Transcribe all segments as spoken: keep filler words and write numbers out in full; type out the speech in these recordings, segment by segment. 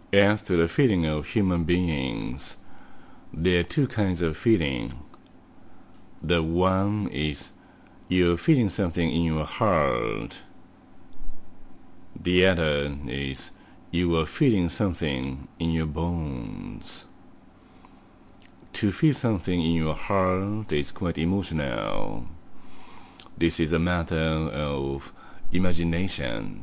As to the feeling of human beings, there are two kinds of feeling. The one is you're feeling something in your heart. The other is you are feeling something in your bones. To feel something in your heart is quite emotional. This is a matter of imagination.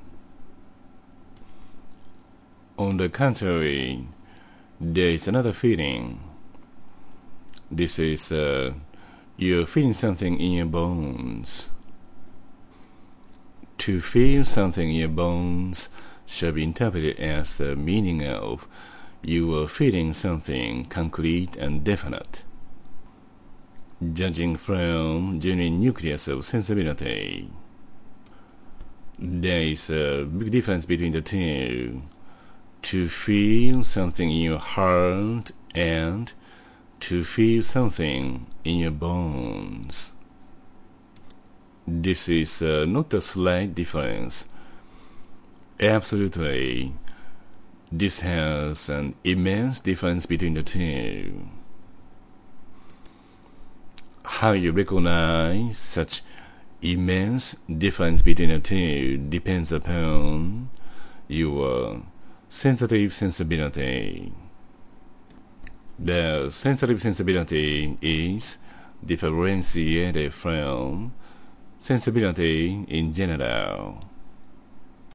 On the contrary, there is another feeling. This is uh, you're feeling something in your bones. To feel something in your bones shall be interpreted as the meaning of you are feeling something concrete and definite. Judging from genuine nucleus of sensibility, there is a big difference between the two. To feel something in your heart and to feel something in your bones. This is uh, not a slight difference. Absolutely, this has an immense difference between the two. How you recognize such immense difference between the two depends upon your sensitive sensibility. The sensitive sensibility is differentiated from sensibility in general.